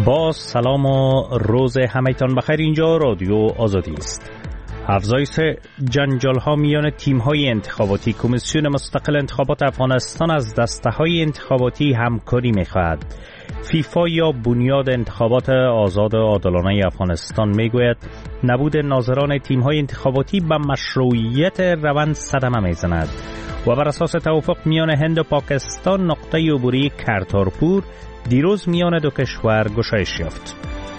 با سلام و روز همه‌تان بخیر. اینجا رادیو آزادی است. افزایش جنجال ها میان تیم های انتخاباتی کمیسیون مستقل انتخابات افغانستان از دسته های انتخاباتی همکاری می‌خواهد. فیفا یا بنیاد انتخابات آزاد و عادلانه افغانستان میگوید نبود ناظران تیم های انتخاباتی به مشروعیت روند صدمه میزند و بر اساس توافق میان هند و پاکستان نقطه عبوری کرتارپور دیروز میان دو کشور گشایش یافت.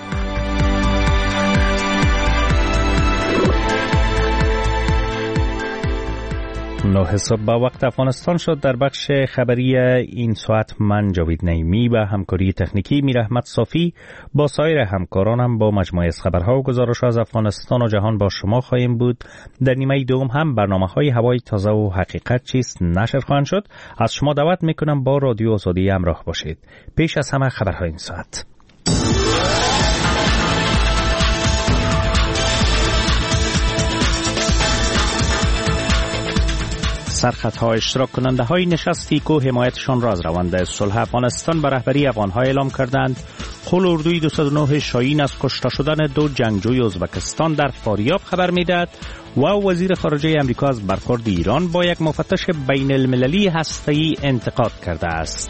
9 صبح به وقت افغانستان شد. در بخش خبری این ساعت من جاوید نعیمی و همکاری تکنیکی میر احمد صافی با سایر همکارانم با مجموعه از خبرها و گزارش‌ها از افغانستان و جهان با شما خواهیم بود. در نیمه دوم هم برنامه‌های هوای تازه و حقیقت چیست نشر خواهند شد. از شما دعوت میکنم با رادیو آزادی همراه باشید. پیش از همه خبرهای این ساعت. سرخطها اشتراک کننده های نشست ایکو حمایتشان را از روند صلح افغانستان به رهبری افغان‌ها اعلام کردند. قول اردوی 209 شاهین از کشته شدن 2 جنگجوی ازبکستان در فاریاب خبر میدهد و وزیر خارجه امریکا از برخورد ایران با یک مفتش بین المللی هسته‌ای انتقاد کرده است.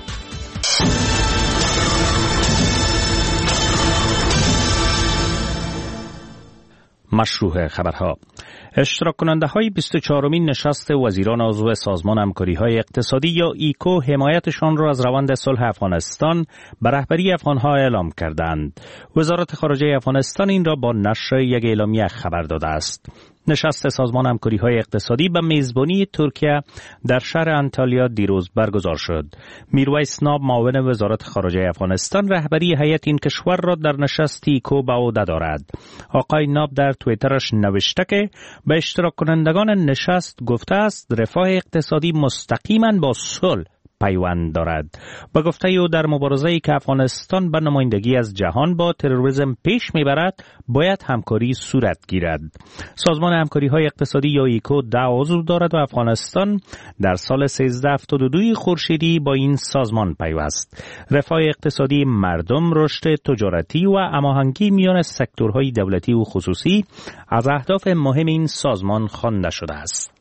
مشروع خبرها. اشتراک کننده های 24مین نشست وزیران عضو سازمان همکاری های اقتصادی یا ایکو حمایتشان را از روند صلح افغانستان به رهبری افغان‌ها اعلام کردند. وزارت خارجه افغانستان این را با نشر یک اعلامیه خبر داده است. نشست سازمان همکاری های اقتصادی به میزبانی ترکیه در شهر انتالیا دیروز برگزار شد. میرویس ناب معاون وزارت خارجه افغانستان رهبری هیئت این کشور را در نشست ایکو به عهده دارد. آقای ناب در توییترش نوشته که به اشتراک کنندگان نشست گفته است رفاه اقتصادی مستقیما با صلح پیوند دارد. با گفته او در مبارزه‌ای که افغانستان به نمایندگی از جهان با تروریسم پیش میبرد باید همکاری صورت گیرد. سازمان همکاری‌های اقتصادی یا ایکو 10 عضو دارد و افغانستان در سال 1372 خورشیدی با این سازمان پیوست. رفاه اقتصادی مردم، رشد تجارتی و هماهنگی میان سکتورهای دولتی و خصوصی از اهداف مهم این سازمان خوانده شده است.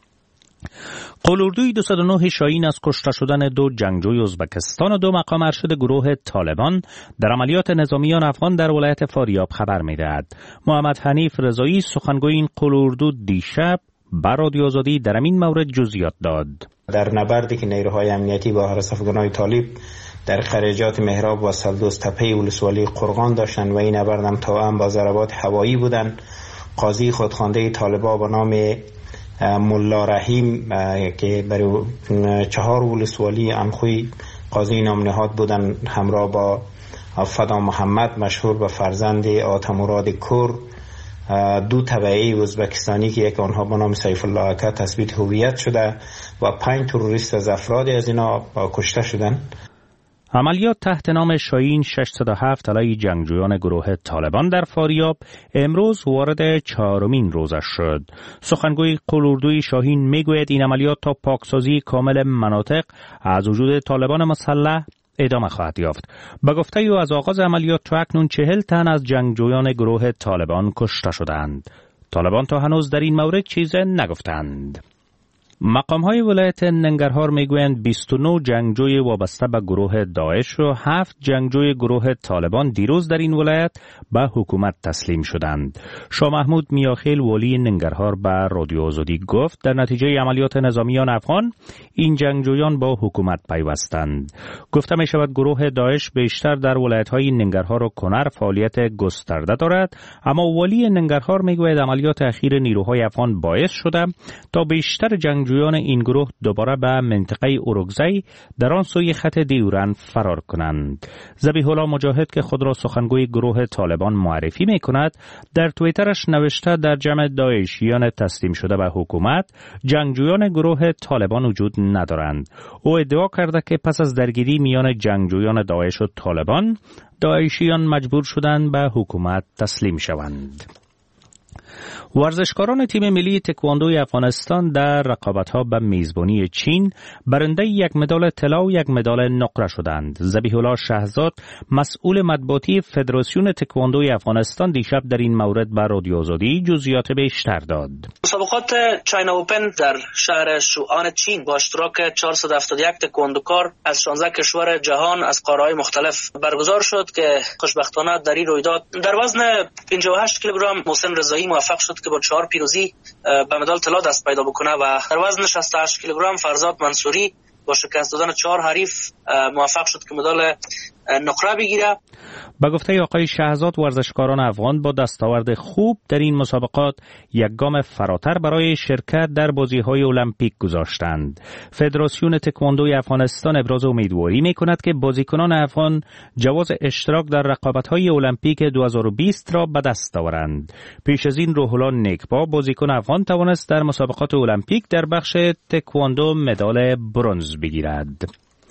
قول اردوی 209 شاهین از کشته شدن 2 جنگجوی ازبکستان و 2 مقام ارشد گروه طالبان در عملیات نظامیان افغان در ولایت فاریاب خبر می‌دهد. محمد حنیف رضایی سخنگوی این قول اردو دیشب بر رادیو آزادی در این مورد جزئیات داد. در نبردی که نیروهای امنیتی با حرس افغان‌های طالب در خریجات مهراب و سلدوس تپه ولسوالی قرغان داشتند و این نبرد هم توأم با ضربات هوایی بودند. قاضی خودخوانده طالبان به نام ملا رحیم که برای 4 ولسوالی انخوی قاضی نام نهاد بودن همراه با فدا محمد مشهور به فرزند آتموراد کور 2 تبعی ازبکستانی که یک آنها به نام سیف الله اکا تثبیت هویت شده و 5 تروریست از افراد از اینا کشته شدند. عملیات تحت نام شاهین 607 علیه جنگجویان گروه طالبان در فاریاب امروز وارد 4مین روزش شد. سخنگوی قول اردوی شاهین میگوید این عملیات تا پاکسازی کامل مناطق از وجود طالبان مسلح ادامه خواهد یافت. به گفته او از آغاز عملیات تا اکنون 40 تن از جنگجویان گروه طالبان کشته شدند. طالبان تا هنوز در این مورد چیز نگفتند. مقام‌های ولایت ننگرهار میگویند 29 جنگجوی وابسته به گروه داعش و 7 جنگجوی گروه طالبان دیروز در این ولایت به حکومت تسلیم شدند. شاه محمود میاخیل ولی ننگرهار به رادیو آزادی گفت در نتیجه عملیات نظامیان افغان این جنگجویان با حکومت پیوستند. گفته می شود گروه داعش بیشتر در ولایت‌های ننگرهار و کنر فعالیت گسترده دارد، اما ولی ننگرهار میگوید عملیات اخیر نیروهای افغان باعث شده تا بیشتر جنگجویان این گروه دوباره به منطقه اورگزای در آن سوی خط دیورن فرار کنند. ذبیح الله مجاهد که خود را سخنگوی گروه طالبان معرفی می کند در توییترش نوشته در جمع داعشیان تسلیم شده به حکومت جنگجویان گروه طالبان وجود ندارند. او ادعا کرده که پس از درگیری میان جنگجویان داعش و طالبان داعشیان مجبور شدند به حکومت تسلیم شوند. ورزشکاران تیم ملی تکواندوی افغانستان در رقابت‌ها به میزبانی چین برنده یک مدال طلا و یک مدال نقره شدند. ذبیح الله شهزاد مسئول مطبوعاتی فدراسیون تکواندوی افغانستان دیشب در این مورد بر رادیو آزادی جزئیات بیشتر داد. مسابقات چاینا اوپن در شهر شوآن چین با اشتراک 471 تکواندوکار از 16 کشور جهان از قاره‌های مختلف برگزار شد که خوشبختانه در این رویداد در وزن 58 کیلوگرم محسن رضایی موفق شد که با 4 پیروزی به مدال طلا دست پیدا بکنه و در وزن 68 کیلوگرم فرزاد منصوری با شکست دادن 4 حریف موفق شد که مدال نقره بگیره. با گفته آقای شهزاد ورزشکاران افغان با دستاورد خوب در این مسابقات یک گام فراتر برای شرکت در بازی‌های المپیک گذاشتند. فدراسیون تکواندوی افغانستان ابراز امیدواری می‌کند که بازیکنان افغان جواز اشتراک در رقابت‌های المپیک 2020 را به دست آورند. پیش از این روح الله نیکبا بازیکن افغان توانست در مسابقات المپیک در بخش تکواندو مدال برنز بگیرد.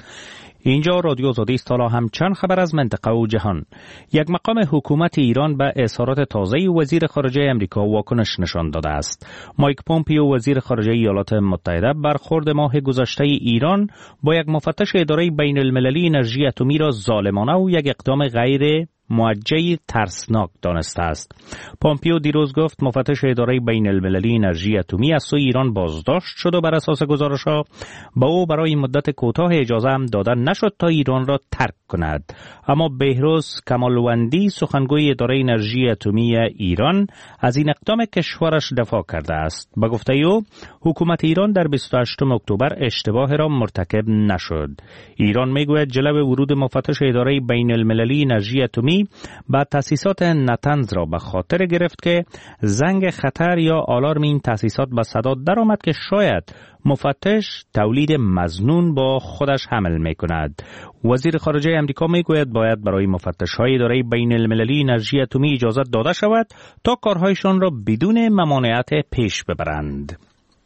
اینجا رادیو آزادی است. حالا هم چند خبر از منطقه و جهان. یک مقام حکومت ایران به اظهارات تازه وزیر خارجه امریکا واکنش نشان داده است. مایک پومپیو وزیر خارجه ایالات متحده برخورد ماه گذشته ایران با یک مفتش اداره بین المللی انرژی اتمی را ظالمانه و یک اقدام غیر موجه ترسناک دانسته است. پومپیو دیروز گفت مفتش اداره بین المللی انرژی اتمی از سوی ایران بازداشت شد و بر اساس گزارش‌ها با او برای مدت کوتاه اجازه هم داده نشد تا ایران را ترک کند. اما بهروز کمالوندی سخنگوی اداره انرژی اتمی ایران از این اقدام کشورش دفاع کرده است. با گفته او حکومت ایران در 28 اکتبر اشتباه را مرتکب نشد. ایران میگوید جلب ورود مفتش اداره بین المللی انرژی اتمی با تأسیسات نتنز را به خاطر گرفت که زنگ خطر یا آلارم این تأسیسات به صدا درآمد که شاید مفتش تولید مظنون با خودش حمل می کند. وزیر خارجه امریکا می گوید باید برای مفتش های اداره بین المللی انرژی اتمی اجازه داده شود تا کارهایشان را بدون ممانعت پیش ببرند.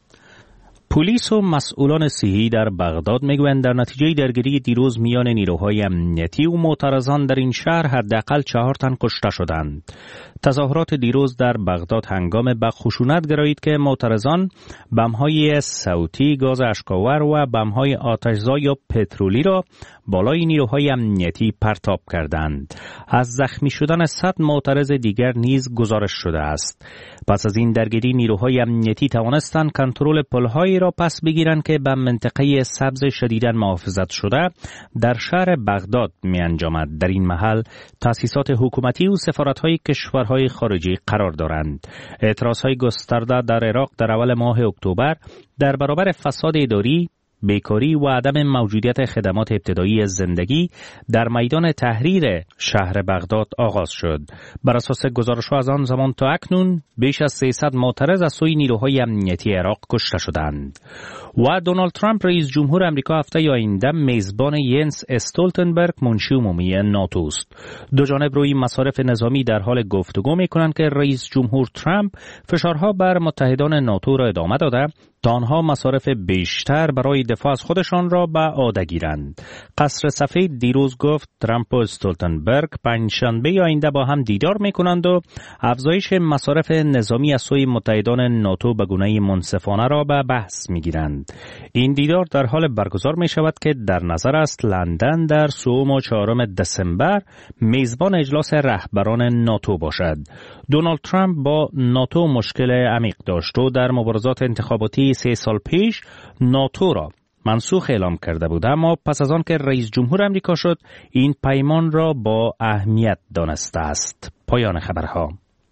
پلیس و مسئولان صحی در بغداد میگویند در نتیجه درگیری دیروز میان نیروهای امنیتی و معترضان در این شهر حداقل 4 تن کشته شدند. تظاهرات دیروز در بغداد هنگام به خشونت گرایید که معترضان بم‌های صوتی، گاز اشک‌آور و بم‌های آتش‌زا یا پترولی را بالای نیروهای امنیتی پرتاب کردند. از زخمی شدن 100 معترض دیگر نیز گزارش شده است. پس از این درگیری نیروهای امنیتی توانستند کنترل پل‌هایی را پس بگیرند که به منطقه سبز شدیداً محافظت شده در شهر بغداد می‌انجامد. در این محل تأسیسات حکومتی و سفارت‌های کشورهای خارجی قرار دارند. اعتراضهای گسترده در عراق در اول ماه اکتبر در برابر فساد اداری، بیکاری و عدم موجودیت خدمات ابتدایی زندگی در میدان تحریر شهر بغداد آغاز شد. بر اساس گزارش‌ها از آن زمان تا اکنون بیش از 300 معترض از سوی نیروهای امنیتی عراق کشته شدند. و دونالد ترامپ رئیس جمهور آمریکا هفته آینده میزبان ینس استولتنبرگ منشی عمومی ناتو است. دو جانب روی مصارف نظامی در حال گفتگو می‌کنند که رئیس جمهور ترامپ فشارها بر متحدان ناتو را ادامه داده تا آنها مصارف بیشتر برای دفاع از خودشان را به عهده گیرند. قصر سفید دیروز گفت ترامپ و استولتنبرگ پنجشنبه آینده با هم دیدار می‌کنند و افزایش مصارف نظامی از سوی متحدان ناتو به گونه منصفانه را به بحث می‌گیرند. این دیدار در حال برگزار می‌شود که در نظر است لندن در 3 و 4 دسامبر میزبان اجلاس رهبران ناتو باشد. دونالد ترامپ با ناتو مشکل عمیق داشت و در مبارزات انتخاباتی 3 سال پیش ناتو را منسوخ اعلام کرده بود، اما پس از آن که رئیس جمهور آمریکا شد این پیمان را با اهمیت دانسته است. پایان خبرها.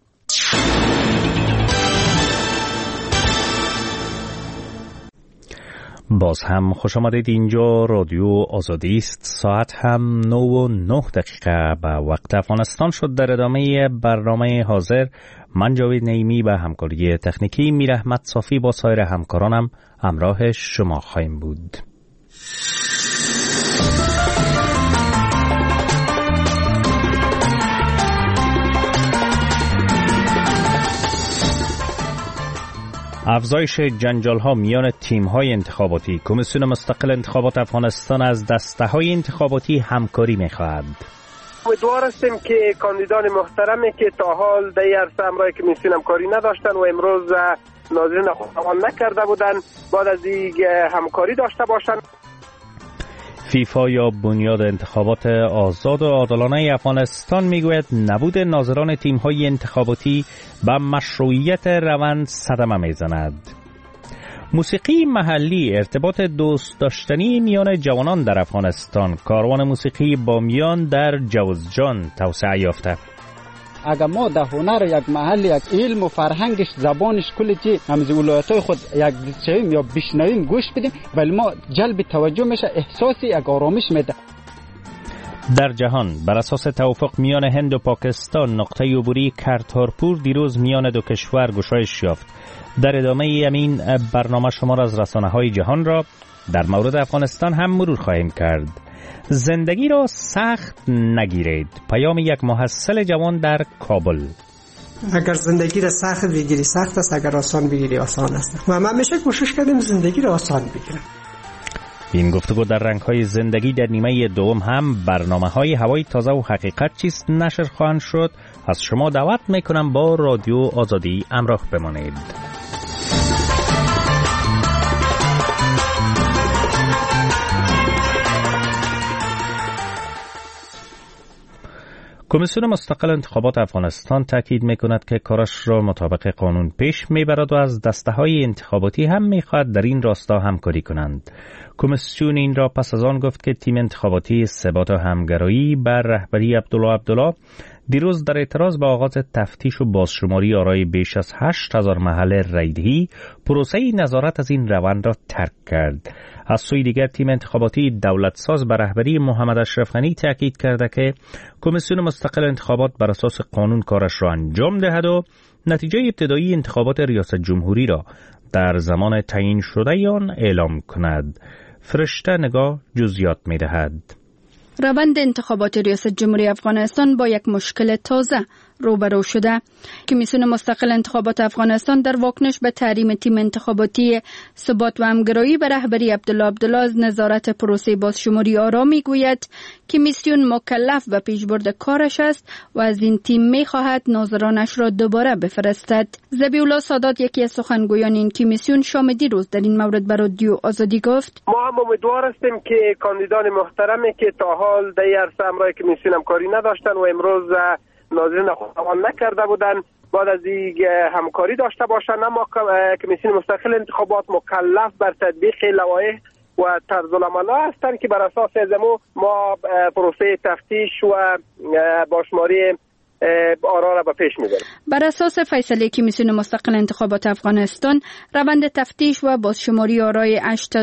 باز هم خوش آمدید. اینجا رادیو آزادی است. ساعت هم 9:09 به وقت افغانستان شد. در ادامه برنامه حاضر من جاوید نعیمی به همکاری تکنیکی میر احمد صافی با سایر همکارانم همراه شما خواهیم بود. افزایش جنجال‌ها میان تیم‌های انتخاباتی. کمیسیون مستقل انتخابات افغانستان از دسته‌های انتخاباتی همکاری می‌خواهد. امیدوار هستیم که کاندیدان محترمی که تا حال در عرصه همراه کمیسیون همکاری نداشتن و امروز ناظرین خودمان نکرده بودن بعد از این همکاری داشته باشند. فیفا یا بنیاد انتخابات آزاد و عادلانه افغانستان میگوید نبود ناظران تیم‌های انتخاباتی به مشروعیت روند صدمه میزند. موسیقی محلی ارتباط دوست داشتنی میان جوانان در افغانستان. کاروان موسیقی بامیان در جوزجان توسعه یافته. اگر ما در هنر یک محل یک علم و فرهنگش زبانش کلی چی همز ولایت‌های خود یک بشنویم یا بشنویم گوش بدیم ولی ما جلب توجه میشه احساسی یک آرامش میده. در جهان بر اساس توافق میان هند و پاکستان نقطه عبوری کرتارپور دیروز میان دو کشور گشایش یافت. در ادامه همین برنامه شمار از رسانه‌های جهان را در مورد افغانستان هم مرور خواهیم کرد. زندگی را سخت نگیرید. پیام یک محصل جوان در کابل. اگر زندگی را سخت بگیری سخت است، اگر آسان بگیری آسان است. و من همیشه کوشش کردم زندگی را آسان بگیرم. این گفتگو در رنگ‌های زندگی در نیمه دوم هم برنامه‌های هوای تازه و حقیقت چیست نشر خواهند شد. از شما دعوت میکنم با رادیو آزادی همراه بمانید. کمیسیون مستقل انتخابات افغانستان تاکید میکند که کارش را مطابق قانون پیش میبرد و از دسته‌های انتخاباتی هم میخواهد در این راستا همکاری کنند. کمیسیون این را پس از آن گفت که تیم انتخاباتی ثبات و همگرایی بر رهبری عبدالله دیروز در اعتراض به آغاز تفتیش و بازشماری آرای بیش از 8,000 محل رایدهی پروسه نظارت از این روند را ترک کرد. از سوی دیگر تیم انتخاباتی دولتساز به رهبری محمد اشرف غنی تاکید کرده که کمیسیون مستقل انتخابات بر اساس قانون کارش را انجام دهد و نتیجه ابتدایی انتخابات ریاست جمهوری را در زمان تعیین شده آن اعلام کند. فرشته نگاه جزئیات می‌دهد. روند انتخابات ریاست جمهوری افغانستان با یک مشکل تازه روبرو شده. کمیسیون مستقل انتخابات افغانستان در واکنش به تحریم تیم انتخاباتی ثبات و همگرایی به رهبری عبدالله از نظارت پروسه بازشماری آرا میگوید کمیسیون مکلف به پیشبرد کارش است و از این تیم میخواهد ناظرانش را دوباره بفرستد. ذبیح‌الله سادات یکی از سخنگویان این کمیسیون شام دیروز در این مورد به رادیو آزادی گفت ما هم امیدوار هستیم که کاندیدان محترمی که تا حال در عرصه همراه کمیسیون همکاری نداشتن و امروز ناظرین خودمان نکرده بودن بعد از این همکاری داشته باشند. اما کمیسیون مستقل انتخابات مکلف بر تطبیق لوایح و طرزالعمل هستند که بر اساس ازمو ما پروسه تفتیش و بازشماری آرا را به پیش می‌بریم. بر اساس فیصله کمیسیون مستقل انتخابات افغانستان روند تفتیش و بازشماری آرای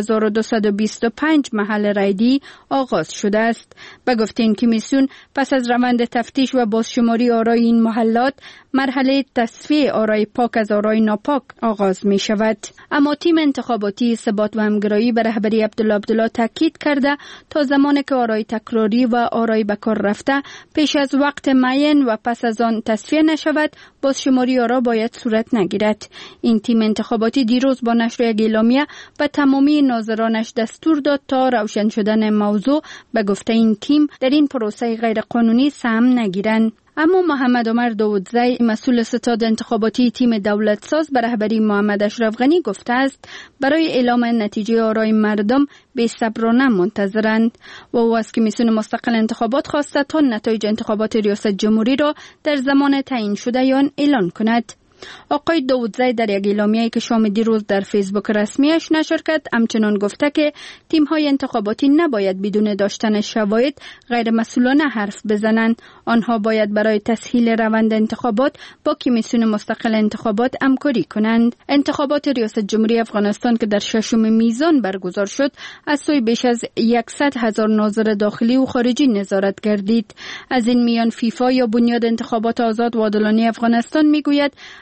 8225 محل رایدی آغاز شده است. به گفته این کمیسیون پس از روند تفتیش و بازشماری آرای این محلات مرحله تصفیه آرای پاک از آرای ناپاک آغاز می شود. اما تیم انتخاباتی ثبات و همگرایی به رهبری عبدالله تاکید کرده تا زمانی که آرای تکراری و آرای به کار رفته پیش از وقت معین و پس از آن تصفیه نشود بازشماری آرا باید صورت نگیرد. این تیم انتخاباتی دیروز با نشر یک اعلامیه به تمامی ناظرانش دستور داد تا روشن شدن موضوع به گفته این تیم در این پروسه غیر قانونی سهم نگیرند. اما محمد عمر داودزی مسئول ستاد انتخاباتی تیم دولتساز به رهبری محمد اشرف غنی گفته است برای اعلام نتیجه آرای مردم بی‌صبرانه منتظرند و او از کمیسیون مستقل انتخابات خواسته تا نتایج انتخابات ریاست جمهوری را در زمان تعیین شده آن اعلان کند. آقای داودزی در یک اعلامیه‌ای که شام دیروز در فیسبوک رسمیش نشر کرد همچنان گفته که تیم‌های انتخاباتی نباید بدون داشتن شواهد غیر مسئولانه حرف بزنند. آنها باید برای تسهیل روند انتخابات با کمیسیون مستقل انتخابات همکاری کنند. انتخابات ریاست جمهوری افغانستان که در 6 میزان برگزار شد از سوی بیش از 100,000 ناظر داخلی و خارجی نظارت گردید. از این میان فیفا یا بنیاد انتخابات آزاد و عادلانه افغانستان میگوید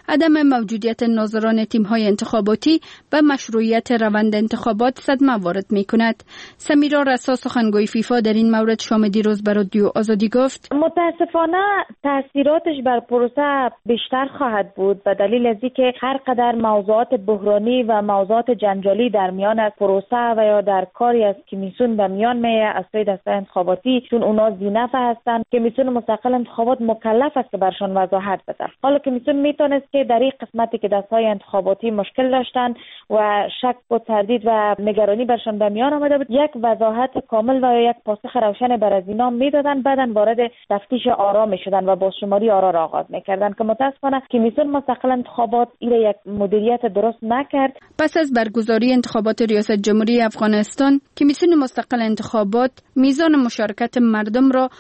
عدم موجودیت ناظران تیم‌های انتخاباتی به مشروعیت روند انتخابات صدمه وارد می‌کند. سمیرا رسا سخنگوی فیفا در این مورد شام دیروز به رادیو آزادی گفت: متاسفانه تاثیراتش بر پروسه بیشتر خواهد بود به دلیل از اینکه هر قدر موضوعات بحرانی و موضوعات جنجالی در میان از پروسه و یا در کاری از کمیسیون به میان میاد از سوی دستگاه انتخاباتی، چون اونا ذی‌نفع هستند، کمیسیون مستقل انتخابات مکلف است که برشان وضاحت بده. حالا کمیسیون میتونست که در این قسمتی که دستگاه انتخاباتی مشکل داشتن و شک و تردید و نگرانی برشان به میان آمده بود، یک وضاحت کامل و یک پاسخ روشن بر از اینا میدادن، بعداً وارد تفتیش آرا میشدن و بازشماری آرا را آغاز میکردن که متاسفانه کمیسیون مستقل انتخابات این یک مدیریت درست نکرد. پس از برگزاری انتخابات ریاست جمهوری افغانستان، کمیسیون مستقل انتخابات میزان مشارکت مردم را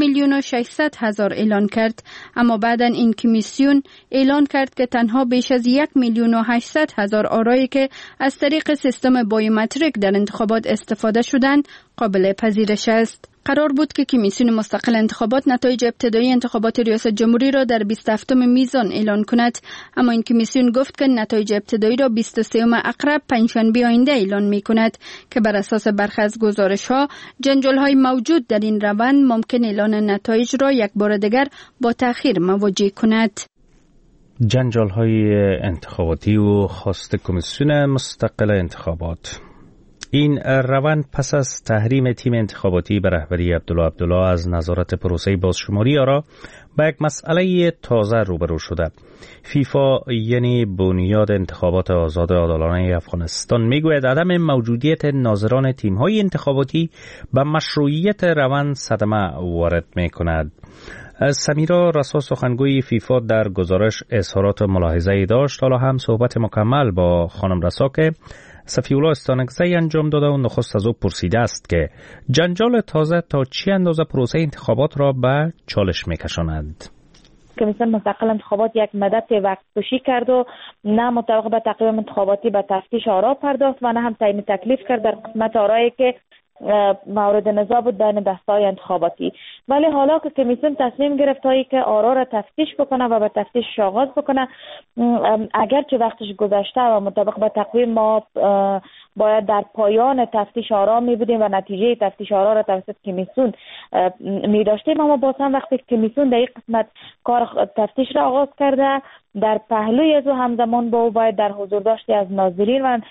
2,600,000 اعلان کرد، اما بعداً این کمیسیون اعلان کرد که تنها بیش از 1,800,000 آرایی که از طریق سیستم بایومتریک در انتخابات استفاده شدند قابل پذیرش است. قرار بود که کمیسیون مستقل انتخابات نتایج ابتدایی انتخابات ریاست جمهوری را در 27 میزان اعلان کند، اما این کمیسیون گفت که نتایج ابتدایی را 23 اقرب پنجشنبه آینده اعلان می کند که بر اساس برخی از گزارش‌ها جنجال‌های موجود در این روند ممکن اعلان نتایج را یک بار دیگر با تأخیر مواجه کند. جنجال‌های انتخاباتی و خواست کمیسیون مستقل انتخابات. این روند پس از تحریم تیم انتخاباتی به رهبری عبدالله از نظارت پروسه بازشماری آرا با یک مسئله تازه روبرو شده. فیفا یعنی بنیاد انتخابات آزاد عادلانه افغانستان میگوید عدم موجودیت ناظران تیم‌های انتخاباتی به مشروعیت روند صدمه وارد می‌کند. سمیرا رسا سخنگوی فیفا در گزارش اظهارات ملاحظه‌ای داشت. حالا هم صحبت مکمل با خانم رسا که صفی‌الله استانکزی انجام داده و نخست از او پرسیده است که جنجال تازه تا چی اندازه پروسه انتخابات را به چالش می‌کشاند. کمیسیون مستقل انتخابات یک مدت وقت کشی کرد و نه مطابق به تقویم انتخاباتی به تفتیش آرا پرداخت و نه هم تعیین تکلیف کرد در قسمت آرایی که مورد نزاع بود بین دسته‌های انتخاباتی. ولی حالا که کمیسیون تصمیم گرفت که آرا را تفتیش بکنه و به تفتیش آغاز بکنه، اگرچه وقتش گذشته و مطابق به تقویم ما باید در پایان تفتیش آرا می بودیم و نتیجه تفتیش آرا را توسط کمیسیون می داشتیم، اما باز هم وقتی کمیسیون در این قسمت کار تفتیش را آغاز کرده، در پهلوی از او همزمان با او باید در حضور داشتی از ناظرین و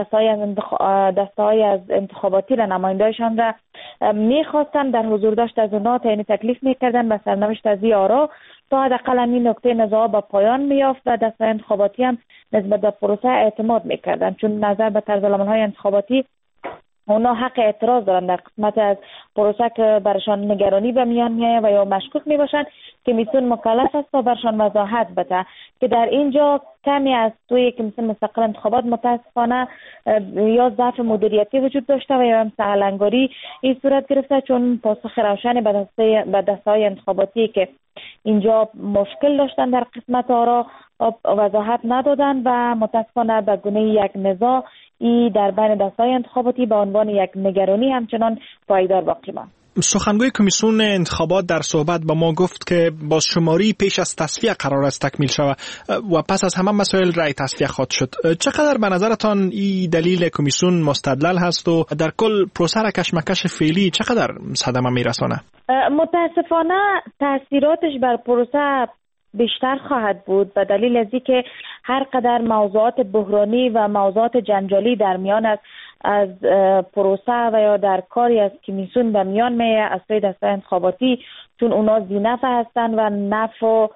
دسته‌های از انتخاباتی را نماینده‌شان را می‌خواستند در حضور داشت از اونها تعیین تکلیف می‌کردند به سرنوشت از این آرا تا حداقل این نکته نزاع به پایان می‌یافت و دسته‌های انتخاباتی هم نسبت به پروسه اعتماد می‌کردند، چون نظر به طرزالعمل‌های انتخاباتی اونا حق اعتراض دارن در قسمت از پروسه که برشان نگرانی به میان میاد و یا مشکوک میباشن. کمیسیون مکلف است تا برشان وضاحت بده که در اینجا کمی از توی کمیسیون مستقل انتخابات متاسفانه یا ضعف مدیریتی وجود داشته و یا هم سهلنگاری این صورت گرفته، چون پاسخ روشنی به دسته‌های انتخاباتی که اینجا مشکل داشتن در قسمت آرا وضاحت ندادن و متاسفانه به گونه یک نزاع در بین دسته‌های انتخاباتی به عنوان یک نگرانی همچنان پایدار باقی ماند. سخنگوی کمیسیون انتخابات در صحبت با ما گفت که بازشماری پیش از تصفیه قرار است تکمیل شود و پس از همه مسائل رأی تصفیه خواهد شد. چقدر به نظرتان این دلیل کمیسیون مستدلل هست و در کل پروسه را کشمکش فعلی چقدر صدمه میرسانه؟ متاسفانه تاثیراتش بر پروسه بیشتر خواهد بود به دلیل از اینکه هر قدر موضوعات بحرانی و موضوعات جنجالی در میان از پروسه و یا در کاری از کمیسیون به میان میاد از سوی دسته‌های انتخاباتی، چون اونا ذی‌نفع هستند و نفع و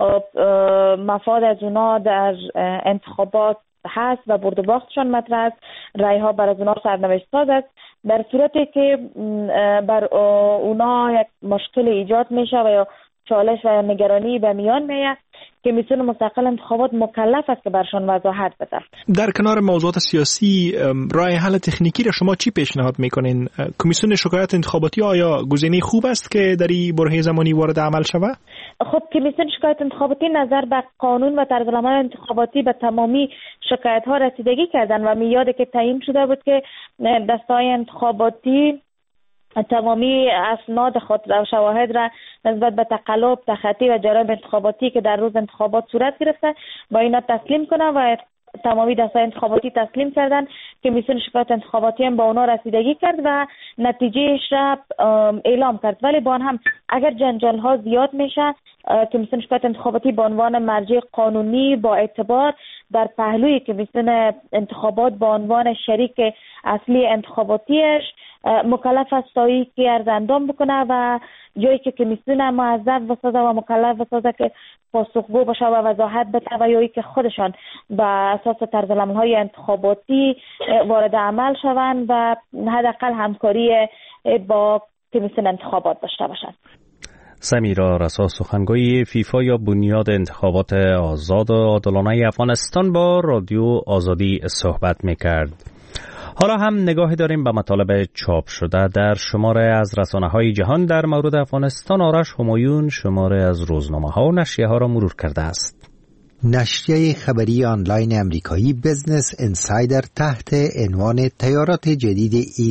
مفاد از اونا در انتخابات هست و برد و باختشان مطرح است، رای ها بر از اونا سرنوشت ساز است. در صورتی که بر اونا یک مشکل ایجاد میشه و یا چالش و نگرانی به میان میاد، کمیسیون مستقل انتخابات مکلف است که برشان وضاحت بده. در کنار موضوعات سیاسی، راه حل تکنیکی را شما چی پیشنهاد میکنین؟ کمیسیون شکایت انتخاباتی آیا گزینه خوب است که در این برهه زمانی وارد عمل شود؟ خب کمیسیون شکایت انتخاباتی نظر به قانون و طرزالعمل انتخاباتی به تمامی شکایت ها رسیدگی کردن و میاده که تعیین شده بود که دسته‌های انتخاباتی تمامی اسناد خود و شواهد را نسبت به تقلب، تخطی و جرایم انتخاباتی که در روز انتخابات صورت گرفته با اینا تسلیم کنه و تمامی دستای انتخاباتی تسلیم کردن. کمیسیون شکایت انتخاباتی هم با اونا رسیدگی کرد و نتیجهش را اعلام کرد. ولی با هم اگر جنجال ها زیاد میشه، کمیسیون شکایت انتخاباتی به عنوان مرجع قانونی با اعتبار در پهلوی کمیسیون انتخابات به عنوان شریک اصلی انتخاباتیش مکلف است تا اینکه ارز اندام بکنه و جایی که کمیسیون موظف بسازه و مکلف بسازه که پاسخگو باشه و وضاحت بده و یا که خودشان به اساس طرزالعمل‌های انتخاباتی وارد عمل شوند و حداقل همکاری با کمیسیون انتخابات داشته باشند. سمیرا رسا، سخنگوی فیفا یا بنیاد انتخابات آزاد و عادلانه افغانستان، با رادیو آزادی صحبت میکرد. حالا هم نگاهی داریم به مطالب چاپ شده در شماره از رسانه‌های جهان در مورد افغانستان. آرش همایون شماره از روزنامه‌ها و نشریه‌ها را مرور کرده است. نشریه خبری آنلاین امریکایی بیزنس انسایدر تحت عنوان تیارات جدید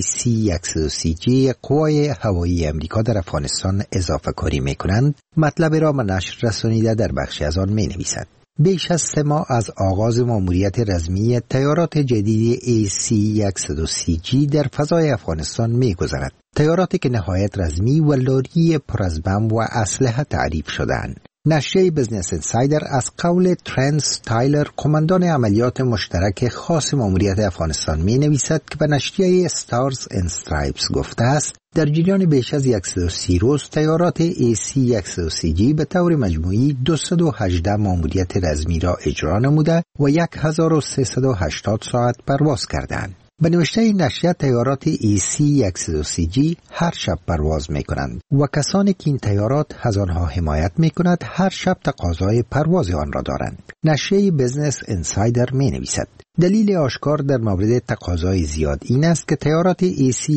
AC-130G قوای هوایی امریکا در افغانستان اضافه کاری می‌کنند مطلب را به نشر رسانیده در بخشی از آن می‌نویسد. بیش از 3 ماه از آغاز ماموریت رسمی تیارات جدید AC-130G در فضای افغانستان می‌گذرد. تیاراتی که نهایت رسمی و لاری پر از بم و اسلحه تعریف شده‌اند. نشریه بیزنس انسایدر از قول ترنس تایلر، قماندان عملیات مشترک خاص ماموریت افغانستان می نویسد که به نشریه استارز اند استرایپس گفته است در جریان بیش از 130 روز تیارات AC-130G به طور مجموعی 218 ماموریت رسمی را اجرا نموده و 1380 ساعت پرواز کردند. به نوشته نشریه تیارات AC-130G هر شب پرواز می کنند و کسانی که این تیارات از آنها حمایت می کند هر شب تقاضای پرواز آن را دارند. نشریه بیزنس انسایدر می نویسد دلیل آشکار در مورد تقاضای زیاد این است که تیارات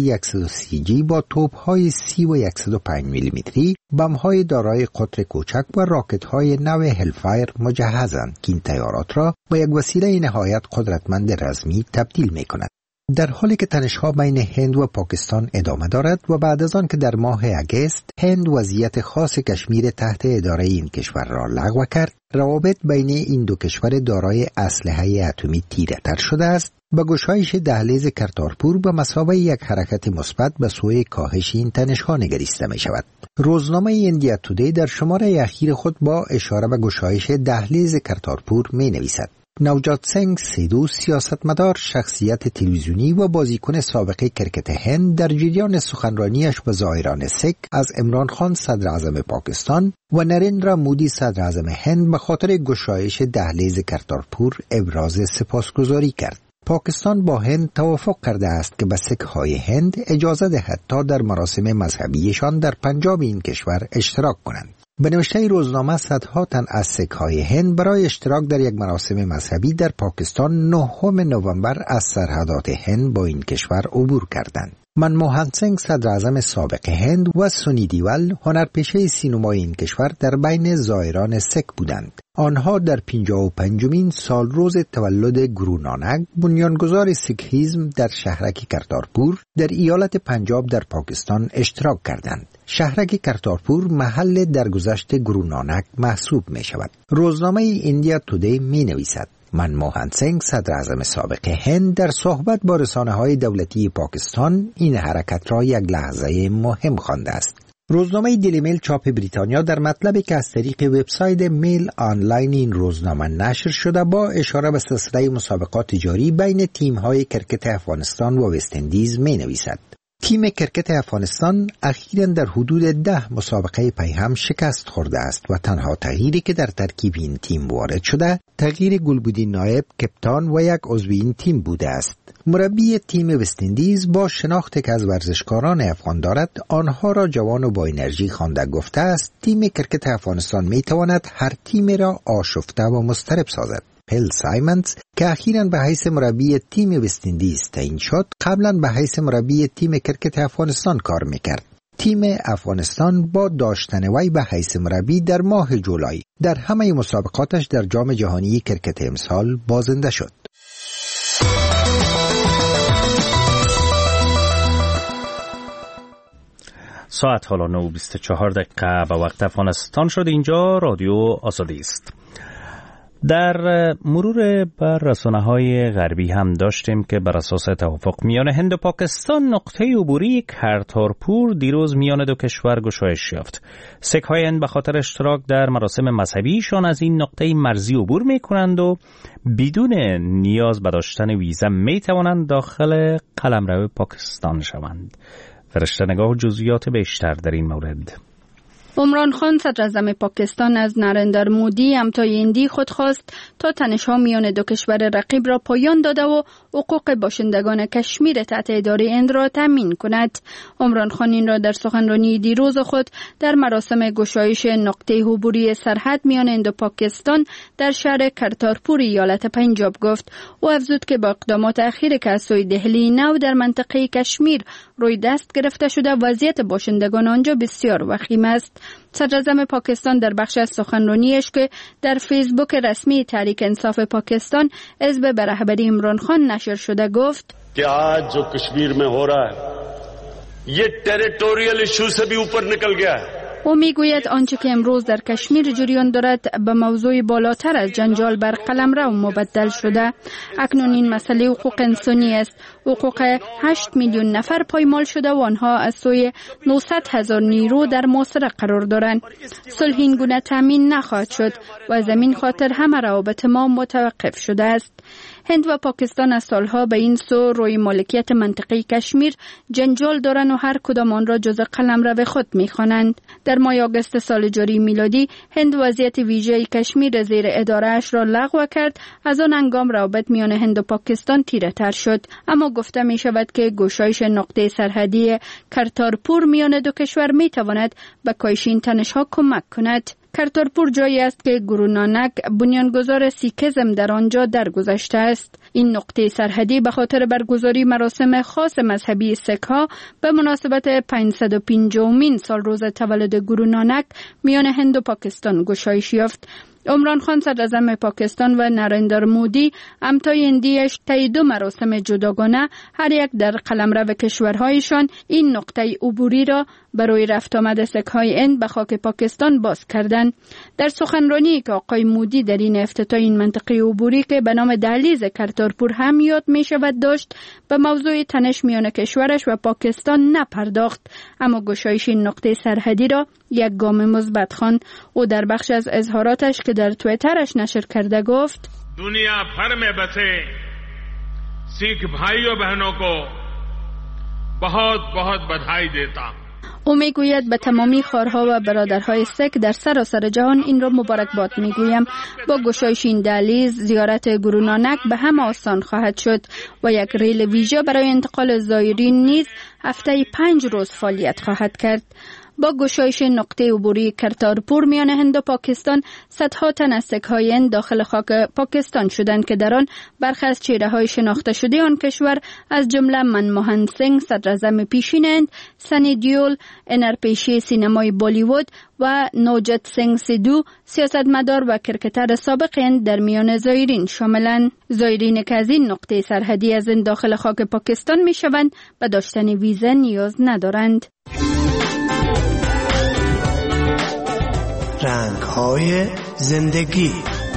AC-130G با توپ‌های 30 و 105 میلیمتری، بم‌های دارای قطر کوچک و راکت‌های نو هلفایر مجهزند که این تیارات را به یک وسیله نهایت قدرتمند رزمی تبدیل می کند. در حالی که تنش‌ها بین هند و پاکستان ادامه دارد و بعد از آن که در ماه اگست هند وضعیت خاص کشمیر تحت اداره این کشور را لغو کرد، روابط بین این دو کشور دارای اسلحه اتمی تیره‌تر شده است. با گشایش دهلیز کرتارپور به مثابه یک حرکت مثبت به سوی کاهش این تنش‌ها نگریسته می شود. روزنامه ایندیا تودی در شماره اخیر خود با اشاره به گشایش دهلیز کرتارپور می نویسد نوجات سنگ سیدو، سیاستمدار، شخصیت تلویزیونی و بازیکن سابق کرکت هند، در جریان سخنرانیش به زائران سک از عمران خان صدر اعظم پاکستان و نریندرا مودی صدر اعظم هند به خاطر گشایش دهلیز کرتارپور ابراز سپاسگزاری کرد. پاکستان با هند توافق کرده است که به سک‌های هند اجازه دهد تا در مراسم مذهبیشان در پنجاب این کشور اشتراک کنند. به نوشته روزنامه صدها تن از سک‌های هند برای اشتراک در یک مراسم مذهبی در پاکستان 9 نوامبر از سرحدات هند با این کشور عبور کردند. منموهن سنگ صدر اعظم سابق هند و سونی دیول هنرپیشه سینمای این کشور در بین زائران سک بودند. آنها در 55مین سال روز تولد گرو نانک، بنیانگذار سیکهیزم، در شهرک کرتارپور در ایالت پنجاب در پاکستان اشتراک کردند. شهرک کرتارپور محل درگذشت گرو نانک محسوب می شود. روزنامه ایندیا تودی می نویسد منموهن سنگ صدر اعظم سابق هند در صحبت با رسانه‌های دولتی پاکستان این حرکت را یک لحظه مهم خوانده است. روزنامه دیلی میل چاپ بریتانیا در مطلبی که از طریق وبسایت میل آنلاین این روزنامه نشر شده با اشاره به سلسله مسابقات جاری بین تیم‌های کرکت افغانستان و وست اندیز می نویسد تیم کرکت افغانستان اخیراً در حدود 10 مسابقه پیهم شکست خورده است و تنها تغییری که در ترکیب این تیم وارد شده تغییر گلبودین نایب، کپتان و یک عضو این تیم بوده است. مربی تیم وست اندیز با شناختی که از ورزشکاران افغان دارد آنها را جوان و با انرژی خوانده گفته است تیم کرکت افغانستان می تواند هر تیم را آشفته و مضطرب سازد. پل سایمنز که اخیراً به حیث مربی تیم وست اندیز تعیین شد قبلا به حیث مربی تیم کرکت افغانستان کار میکرد. تیم افغانستان با داشتن وی به حیث مربی در ماه جولای در همه مسابقاتش در جام جهانی کرکت امسال بازنده شد. ساعت حالا 9:24 به وقت افغانستان شد. اینجا رادیو آزادی است. در مرور بر رسانه‌های غربی هم داشتیم که بر اساس توافق میان هند و پاکستان نقطه عبوری کرتارپور دیروز میان دو کشور گشایش یافت. سک‌های هند به خاطر اشتراک در مراسم مذهبیشان از این نقطه مرزی عبور می‌کنند و بدون نیاز به داشتن ویزا می‌توانند داخل قلمرو پاکستان شوند. فرشته‌نگاه جزئیات بیشتر در این مورد. عمران خان صدراعظم پاکستان از نریندر مودی همتای هندی خود خواست تا تنش‌ها میان دو کشور رقیب را پایان داده و حقوق باشندگان کشمیر تحت اداره هند را تامین کند. عمران خان این را در سخنرانی دیروز خود در مراسم گشایش نقطه عبوری سرحد میان هند و پاکستان در شهر کرتارپور ایالت پنجاب گفت. او افزود که با اقدامات اخیر که از سوی دهلی نو در منطقه کشمیر روی دست گرفته شده وضعیت باشندگان آنجا بسیار وخیم است. صدراعظم پاکستان در بخش از سخنرانیش که در فیسبوک رسمی تحریک انصاف پاکستان حزب به رهبری عمران خان نشر شده گفت که آج جو کشمیر میں ہو رہا ہے یہ ٹیریٹوریل ایشو سے بھی اوپر نکل گیا ہے. او میگوید آنچه که امروز در کشمیر جریان دارد به موضوع بالاتر از جنجال بر قلمرو مبدل شده. اکنون این مسئله حقوق انسانی است. حقوق 8 میلیون نفر پایمال شده و آنها از سوی 900,000 نیرو در محاصره قرار دارند. صلح این گونه تامین نخواهد شد و از همین خاطر همه روابط ما متوقف شده است. هند و پاکستان از سالها به این سو روی مالکیت منطقه کشمیر جنجال دارند و هر کدام آن را جزء قلمرو خود می‌خوانند. در ماه آگوست سال جاری میلادی هند وضعیت ویژه کشمیر زیر اداره اش را لغو کرد. از آن هنگام روابط میان هند و پاکستان تیره تر شد. اما گفته می شود که گشایش نقطه سرحدی کرتارپور میان دو کشور می تواند به کاهش این تنش‌ها کمک کند. کرتارپور جایی است که گرو نانک بنیانگذار سیکhism در آنجا درگذشته است. این نقطه سرحدی به خاطر برگزاری مراسم خاص مذهبی سک‌ها به مناسبت 550مین سالروز تولد گرو نانک میان هند و پاکستان گشایش یافت. عمران خان صدراعظم پاکستان و نریندر مودی همتای هندیش طی 2 مراسم جداگانه هر یک در قلمرو کشورهایشان این نقطه عبوری را برای رفت آمد سک‌های هند به خاک پاکستان باز کردند. در سخنرانی که آقای مودی در این افتتاح این منطقه عبوری که به نام دهلیز کرتارپور هم یاد می شود داشت، به موضوع تنش میان کشورش و پاکستان نپرداخت، اما گشایش این نقطه سرحدی را یک گام مثبت خواند. او در بخش از اظهاراتش که در توییترش نشر کرده گفت دنیا بھر میں بسے سکھ بھائیوں بہنوں کو بہت بہت بدھائی دیتا. او میگوید به تمامی خواهرها و برادرهای سک در سراسر جهان این را مبارکباد میگویم. با گشایش این دهلیز زیارت گرو نانک به هم آسان خواهد شد و یک ریل ویژه برای انتقال زایرین نیز هفته 5 روز فعالیت خواهد کرد. با گشایش نقطه عبوری کرتارپور میان هند و پاکستان صدها تن از سک‌های هند داخل خاک پاکستان شدند که در آن برخی از چهره‌های شناخته شده آن کشور از جمله منموهن سینگ صدراعظم پیشین هند، سنی دیول هنرپیشه سینمای بالیوود و نوجت سینگ سیدو سیاستمدار و کرکتر سابق هند در میان زایرین شاملند. زایرین که از این نقطه سرحدی از هند داخل خاک پاکستان میشوند به داشتن ویزا نیاز ندارند. رنگ‌های زندگی.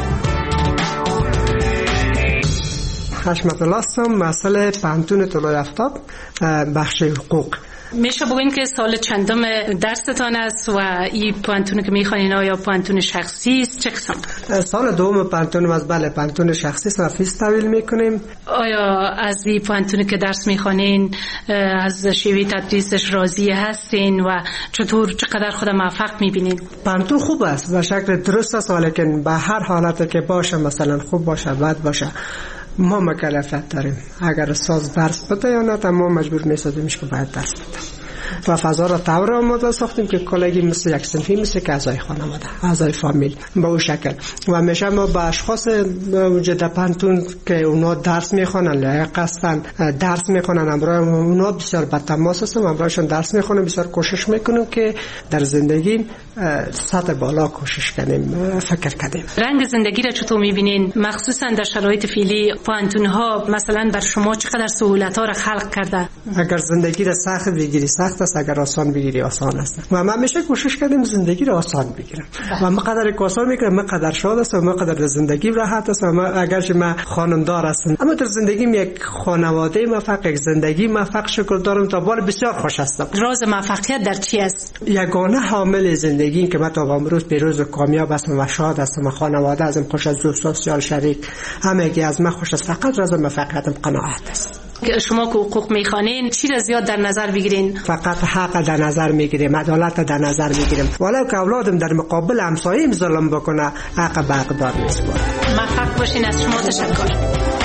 حشمت الله هستم، مسئله پانتون طلوع آفتاب، بخش حقوق. میشه بگوین که سال چندم درستان است و این پانتون که میخوانین آیا پانتون شخصی است؟ چه قسم؟ سال دوم پانتون است. بله، پانتون شخصی است و فیس تحویل میکنیم. آیا از این پانتون که درس میخوانین از شیوه تدریسش راضی هستین و چقدر خود موفق میبینین؟ پانتون خوب است و شکل درست است، ولیکن به هر حالتی که باشه، مثلا خوب باشه بد باشه، ما مکلفیت داریم. اگر استاد درس بده یا نه، ما مجبور می‌شدیمش که باید درس بده و فضا را طور آماده ساختیم که کلاگی مثل یک صنفی، مثل که اعضای خانواده، اعضای فامیل به اون شکل. و همیشه ما به اشخاص در پانتون که اونا درس میخوانن، لایق هستن، درس میخوانن، همراه اونا بسیار با تماس هستیم، همراهشون درس میخوانیم. بسیار کوشش میکنیم که در زندگی سطح بالا کوشش کنیم، فکر کنیم. رنگ زندگی را چطور میبینین؟ مخصوصا در شرایط فعلی پانتون ها مثلا بر شما چقدر سهولت ها را خلق کرده؟ اگر زندگی را سخت بگیری، سخت است، اگر آسان بگیری آسان است. و من همیشه کوشش کردم زندگی رو آسان بگیرم و من قدر آسان میگیرم، من قدر شاد هستم، من قدر زندگی راحت هستم. من اگرچه من خانمدار هستم اما در زندگیم یک خانواده موفق، یک زندگی موفق شکر دارم تا بال بسیار خوش هستم. راز موفقیت در چی است؟ یگانه حامل زندگی که من تا امروز پیروز و کامیاب هستم و شاد هستم. خانواده ازم خوش است، دوست سوسیال شریک همگی از من خوش است. فقط راز موفقیتم قناعت است. شما که حقوق میخوانین چی را زیاد در نظر بگیرین؟ فقط حق در نظر میگیریم، عدالت در نظر میگیریم. ولو که اولادم در مقابل همسایه‌ام ظلم بکنه حق به حقدار میسپارم. موفق باشین. از شما تشکر.